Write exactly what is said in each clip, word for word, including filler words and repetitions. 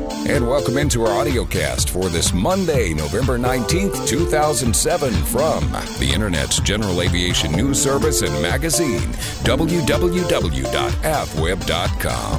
And welcome into our audio cast for this Monday, November nineteenth, two thousand seven, from the Internet's general aviation news service and magazine, w w w dot a f web dot com.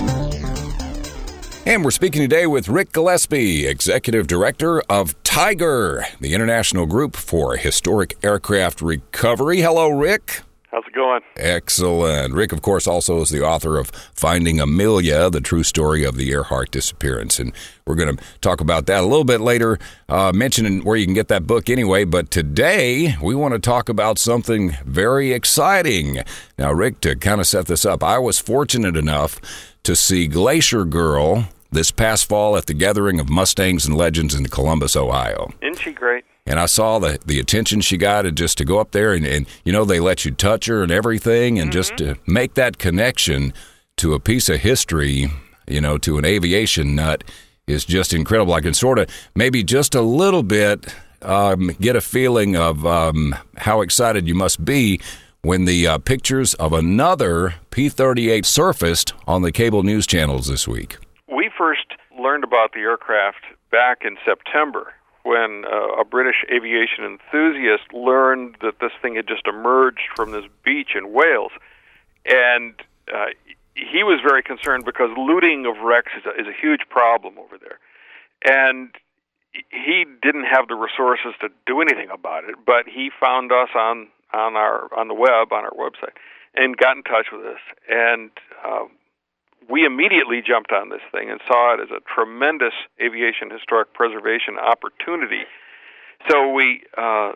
And we're speaking today with Rick Gillespie, Executive Director of Tiger, the international group for historic aircraft recovery. Hello, Rick. How's it going? Excellent. Rick, of course, also is the author of Finding Amelia, the true story of the Earhart disappearance. And we're going to talk about that a little bit later, uh, mentioning where you can get that book anyway. But today, we want to talk about something very exciting. Now, Rick, to kind of set this up, I was fortunate enough to see Glacier Girl this past fall at the Gathering of Mustangs and Legends in Columbus, Ohio. Isn't she great? And I saw the, the attention she got, and just to go up there and, and, you know, they let you touch her and everything, and mm-hmm. just to make that connection to a piece of history, you know, to an aviation nut is just incredible. I can sort of maybe just a little bit um, get a feeling of um, how excited you must be when the uh, pictures of another P thirty-eight surfaced on the cable news channels this week. We first learned about the aircraft back in September, when uh, a British aviation enthusiast learned that this thing had just emerged from this beach in Wales. And uh, he was very concerned because looting of wrecks is a, is a huge problem over there. And he didn't have the resources to do anything about it, but he found us on, on, our, on the web, on our website, and got in touch with us. And uh, we immediately jumped on this thing and saw it as a tremendous aviation historic preservation opportunity. So we, uh,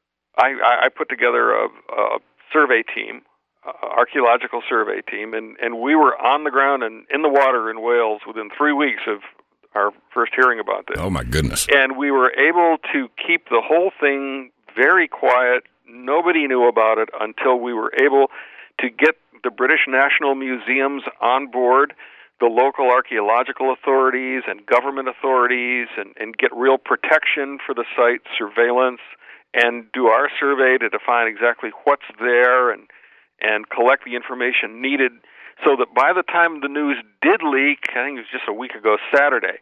I, I put together a, a survey team, uh, archaeological survey team, and, and we were on the ground and in the water in Wales within three weeks of our first hearing about this. Oh, my goodness. And we were able to keep the whole thing very quiet. Nobody knew about it until we were able to get the British National Museums on board, the local archaeological authorities and government authorities, and, and get real protection for the site, surveillance, and do our survey to define exactly what's there and and collect the information needed so that by the time the news did leak, I think it was just a week ago Saturday,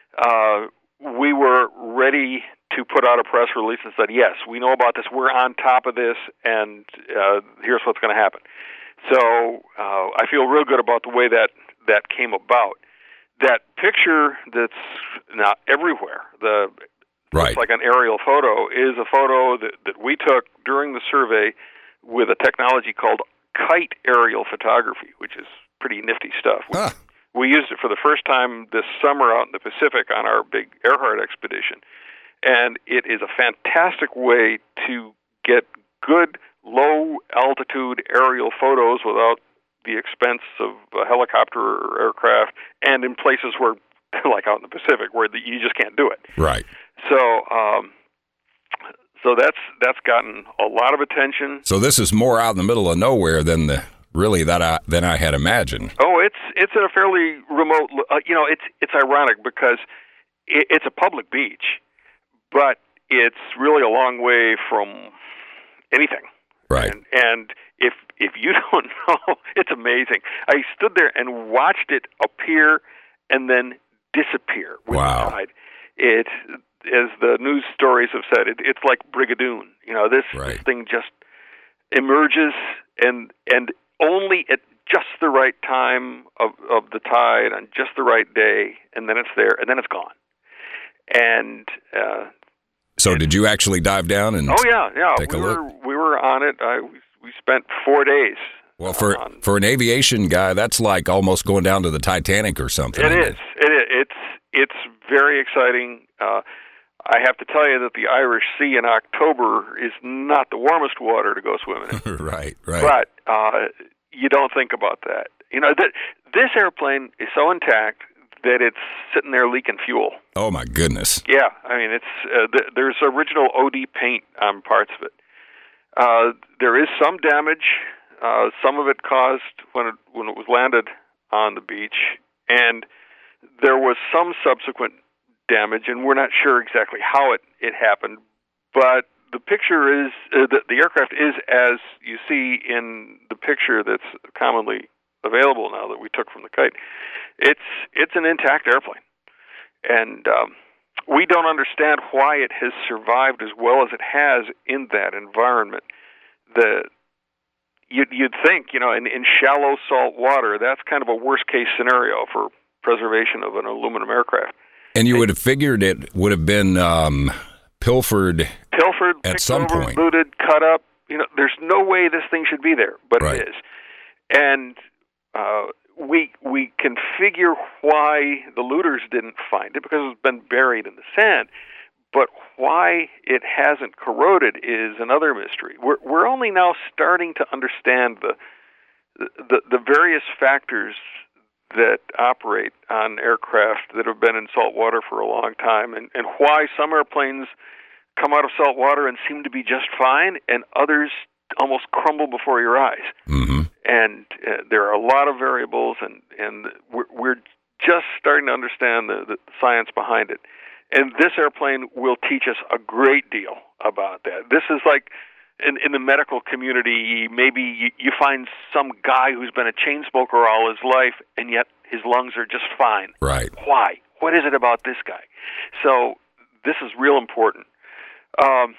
uh, we were ready to put out a press release and said, yes, we know about this, we're on top of this, and uh, here's what's going to happen. So uh, I feel real good about the way that, that came about. That picture that's now everywhere, the right. looks like an aerial photo, is a photo that, that we took during the survey with a technology called kite aerial photography, which is pretty nifty stuff. Huh. We, we used it for the first time this summer out in the Pacific on our big Earhart expedition. And it is a fantastic way to get good low-altitude aerial photos without the expense of a helicopter or aircraft, and in places where, like out in the Pacific, where the, you just can't do it. Right. So, um, so that's that's gotten a lot of attention. So this is more out in the middle of nowhere than the really that I than I had imagined. Oh, it's it's in a fairly remote. Uh, you know, it's it's ironic because it, it's a public beach, but it's really a long way from anything. Right. And, and if if you don't know, it's amazing. I stood there and watched it appear and then disappear with wow. the tide. It, as the news stories have said, it, it's like Brigadoon. You know, this, right. this thing just emerges and and only at just the right time of, of the tide on just the right day, and then it's there, and then it's gone. And uh, so, did you actually dive down and? Oh yeah, yeah. Take we a were look? we were on it. I, we, we spent four days. Well, for on, for an aviation guy, that's like almost going down to the Titanic or something. It is. It is. It's it's very exciting. Uh, I have to tell you that the Irish Sea in October is not the warmest water to go swimming in. right, right. But uh, you don't think about that. You know, that this airplane is so intact that it's sitting there leaking fuel. Oh my goodness! Yeah, I mean, it's uh, th- there's original O D paint on parts of it. Uh, there is some damage. Uh, some of it caused when it when it was landed on the beach, and there was some subsequent damage, and we're not sure exactly how it, it happened. But the picture is uh, the, the aircraft is as you see in the picture that's commonly available now that we took from the kite. It's it's an intact airplane. and um, we don't understand why it has survived as well as it has in that environment. The you'd, you'd think, you know, in, in shallow salt water, that's kind of a worst-case scenario for preservation of an aluminum aircraft. And you would have figured it would have been um, pilfered, pilfered at some over, point, looted, cut up. You know, there's no way this thing should be there, but right. it is. And uh, we we can figure why the looters didn't find it, because it's been buried in the sand. But why it hasn't corroded is another mystery. We're we're only now starting to understand the the, the various factors that operate on aircraft that have been in salt water for a long time, and, and why some airplanes come out of salt water and seem to be just fine, and others almost crumble before your eyes. Mm-hmm. And uh, there are a lot of variables, and, and we're, we're just starting to understand the, the science behind it. And this airplane will teach us a great deal about that. This is like, in, in the medical community, maybe you, you find some guy who's been a chain smoker all his life, and yet his lungs are just fine. Right. Why? What is it about this guy? So this is real important. Um,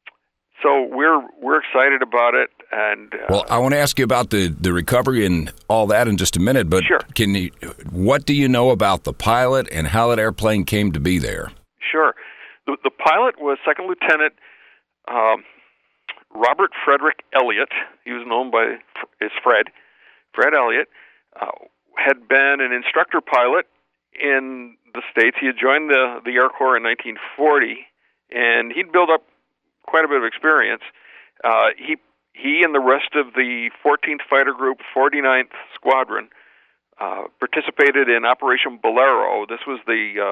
so we're we're excited about it, and uh, well, I want to ask you about the, the recovery and all that in just a minute. But sure. Can you? What do you know about the pilot and how that airplane came to be there? Sure. The, the pilot was Second Lieutenant um, Robert Frederick Elliott. He was known by as Fred. Fred Elliott uh, had been an instructor pilot in the States. He had joined the the Air Corps in nineteen forty. And he'd built up quite a bit of experience. Uh, he he and the rest of the fourteenth Fighter Group, forty-ninth Squadron, uh, participated in Operation Bolero. This was the uh,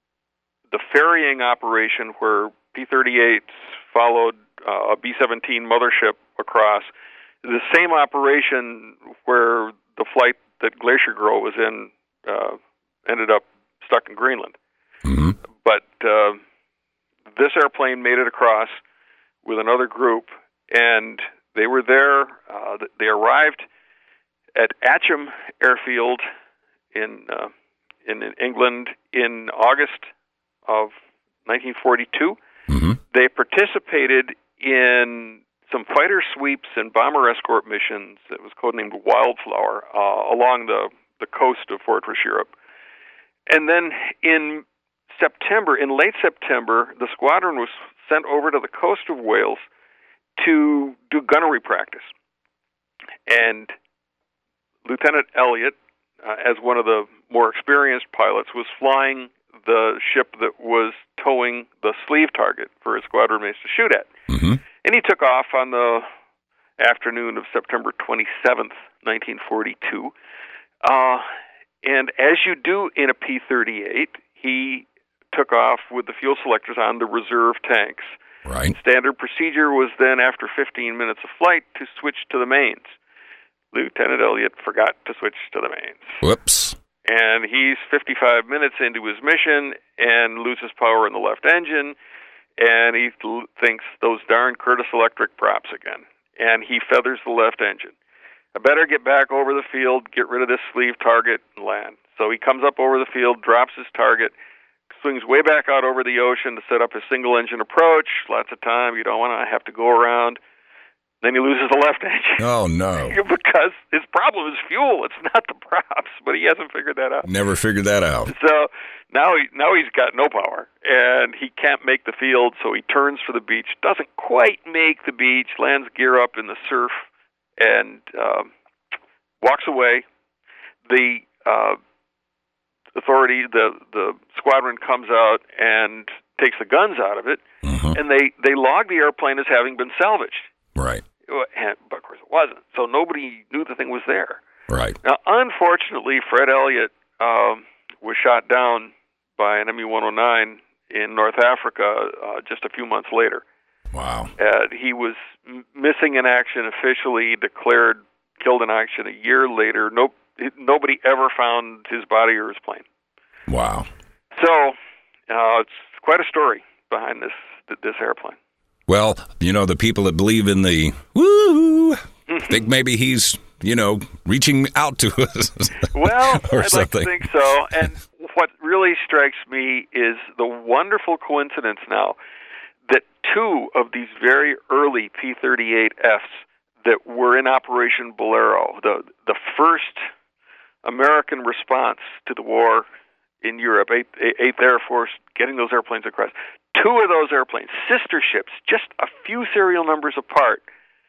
the ferrying operation where P thirty-eights followed uh, a B seventeen mothership across. The same operation where the flight that Glacier Grove was in uh, ended up stuck in Greenland. Mm-hmm. But uh, this airplane made it across with another group, and they were there. Uh, they arrived at Atcham Airfield in uh, in England in August of nineteen forty-two. Mm-hmm. They participated in some fighter sweeps and bomber escort missions. It was codenamed Wildflower uh, along the the coast of Fortress Europe, and then in September, in late September, the squadron was sent over to the coast of Wales to do gunnery practice. And Lieutenant Elliott, uh, as one of the more experienced pilots, was flying the ship that was towing the sleeve target for his squadron mates to shoot at. Mm-hmm. And he took off on the afternoon of September twenty-seventh, nineteen forty-two. Uh, and as you do in a P thirty-eight, he took off with the fuel selectors on the reserve tanks. Right. Standard procedure was then, after fifteen minutes of flight, to switch to the mains. Lieutenant Elliott forgot to switch to the mains. Whoops. And he's fifty-five minutes into his mission and loses power in the left engine, and he th- thinks those darn Curtiss Electric props again. And he feathers the left engine. I better get back over the field, get rid of this sleeve target, and land. So he comes up over the field, drops his target, swings way back out over the ocean to set up his single-engine approach. Lots of time. You don't want to have to go around. Then he loses the left engine. Oh, no. Because his problem is fuel. It's not the props, but he hasn't figured that out. Never figured that out. So now, he, now he's got no power, and he can't make the field, so he turns for the beach. Doesn't quite make the beach, lands gear up in the surf, and um, walks away. The uh, authority, the the squadron comes out and takes the guns out of it, mm-hmm. and they, they log the airplane as having been salvaged. Right. And, but of course it wasn't, so nobody knew the thing was there. Right. Now, unfortunately, Fred Elliott um, was shot down by an M U one oh nine in North Africa uh, just a few months later. Wow. Uh, he was m- missing in action, officially declared killed in action a year later. No, nobody ever found his body or his plane. Wow. So uh, it's quite a story behind this this airplane. Well, you know, the people that believe in the woo think maybe he's, you know, reaching out to us. Well, or I'd something. like to think so. And what really strikes me is the wonderful coincidence now that two of these very early P thirty-eight Fs that were in Operation Bolero, the the first American response to the war in Europe, eighth, eighth Air Force, getting those airplanes across, two of those airplanes, sister ships, just a few serial numbers apart,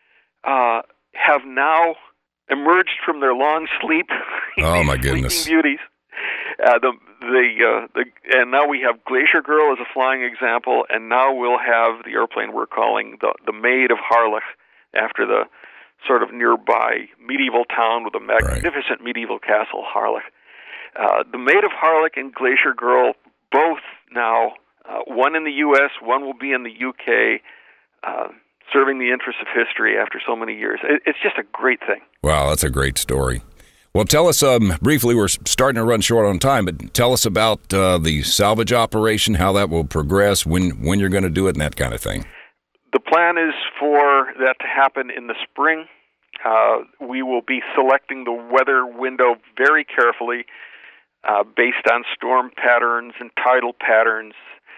uh, have now emerged from their long sleep. Oh, my goodness. Sleeping beauties. Uh, the the uh, the and now we have Glacier Girl as a flying example, and now we'll have the airplane we're calling the the Maid of Harlech, after the sort of nearby medieval town with a magnificent right. medieval castle, Harlech. Uh, the Maid of Harlech and Glacier Girl, both now, uh, one in the U S, one will be in the U K, uh, serving the interests of history after so many years. It, it's just a great thing. Wow, that's a great story. Well, tell us um, briefly, we're starting to run short on time, but tell us about uh, the salvage operation, how that will progress, when, when you're going to do it, and that kind of thing. The plan is for that to happen in the spring. Uh, we will be selecting the weather window very carefully uh, based on storm patterns and tidal patterns.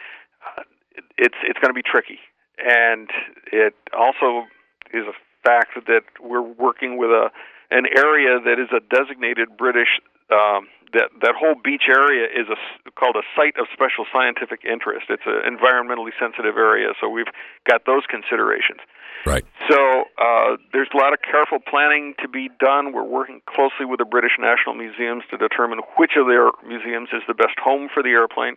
Uh, it's it's going to be tricky. And it also is a fact that we're working with a an area that is a designated British, um, that that whole beach area is a, called a Site of Special Scientific Interest. It's an environmentally sensitive area, so we've got those considerations. Right. So uh, there's a lot of careful planning to be done. We're working closely with the British National Museums to determine which of their museums is the best home for the airplane.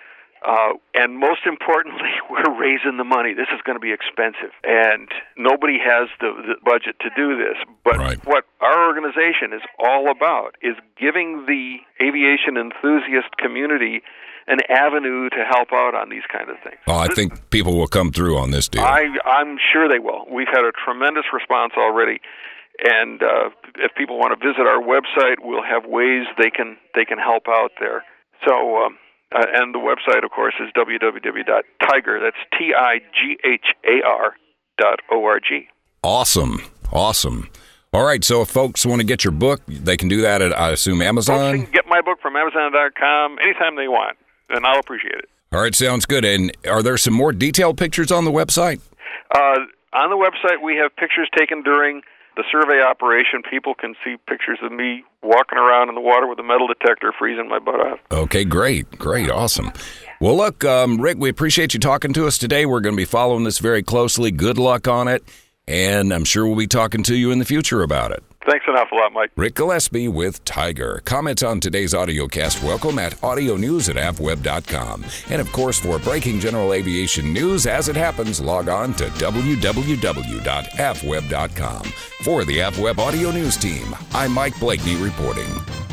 Uh, and most importantly, we're raising the money. This is going to be expensive, and nobody has the, the budget to do this. But right. what our organization is all about is giving the aviation enthusiast community an avenue to help out on these kind of things. Oh, I this, think people will come through on this deal. I, I'm sure they will. We've had a tremendous response already, and uh, if people want to visit our website, we'll have ways they can they can help out there. So. Um, Uh, and the website, of course, is w w w dot tigar, that's T I G H A R dot O R G. Awesome. Awesome. All right, so if folks want to get your book, they can do that at, I assume, Amazon? Folks can get my book from Amazon dot com anytime they want, and I'll appreciate it. All right, sounds good. And are there some more detailed pictures on the website? Uh, on the website, we have pictures taken during the survey operation. People can see pictures of me walking around in the water with a metal detector freezing my butt off. Okay, great. Great. Awesome. Well, look, um, Rick, we appreciate you talking to us today. We're going to be following this very closely. Good luck on it. And I'm sure we'll be talking to you in the future about it. Thanks an awful lot, Mike. Rick Gillespie with Tigar. Comments on today's audiocast, welcome at audio news at avweb dot com. And of course, for breaking general aviation news as it happens, log on to w w w dot avweb dot com. For the AvWeb Audio News team, I'm Mike Blakeney reporting.